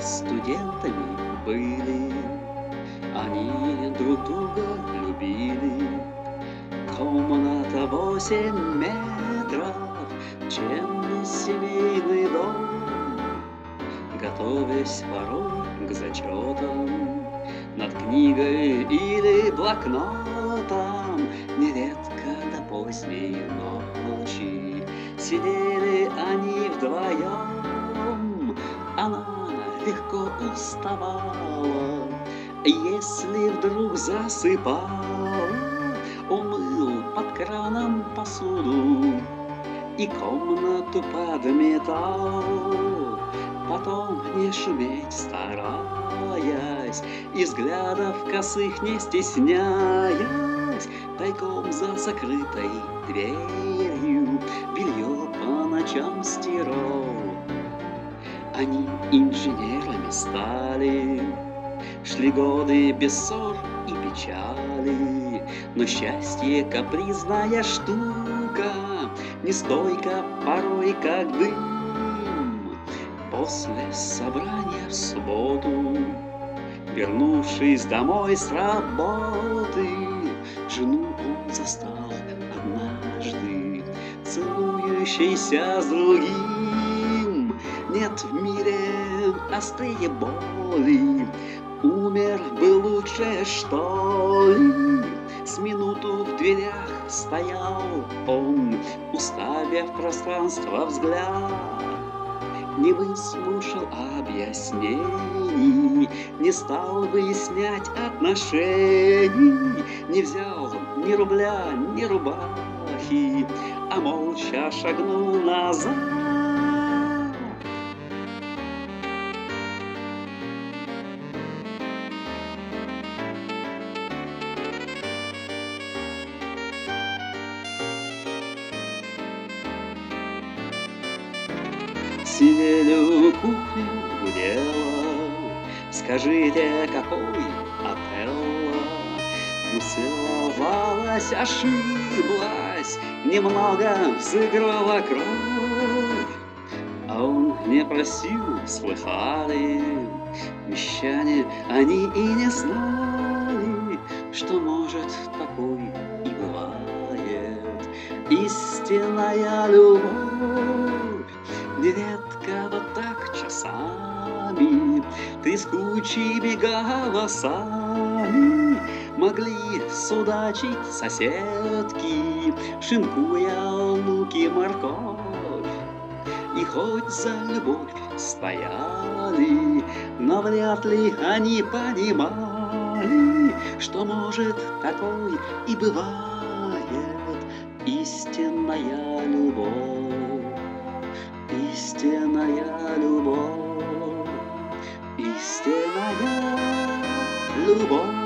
студентами были, они друг друга любили. Комната 8 метров, чем семейный дом. Готовясь порой к зачетам, над книгой или блокнотом, нередко до поздней ночи сидели они вдвоем. Она легко уставала, если вдруг засыпала. Он мыл под краном посуду и комнату подметал. Потом не шуметь стараясь и взглядов косых не стесняясь, тайком за закрытой дверью белье по ночам стирал. Они инженерами стали, шли годы без ссор и печали, но счастье капризная штука, нестойка порой как дым. После собрания в субботу, вернувшись домой с работы, жену он застал однажды целующейся с другим. Нет в мире острее боли, умер бы лучше, что ли. С минуту в дверях стоял он, уставив пространство взгляд. Не выслушал объяснений, не стал выяснять отношений, не взял ни рубля, ни рубахи, а молча шагнул назад. Сидели у кухни, гудела, скажите, какой Отелло? Уцеловалась, ошиблась, немного сыграла кровь. А он не просил, слыхали, мещане они и не знали, что может такой и бывает истинная любовь. Нередко вот так часами, трескучими голосами могли судачить соседки, шинкуя луки, морковь. И хоть за любовь стояли, но вряд ли они понимали, что может такой и бывает истинная любовь. Истинная любовь, истинная любовь.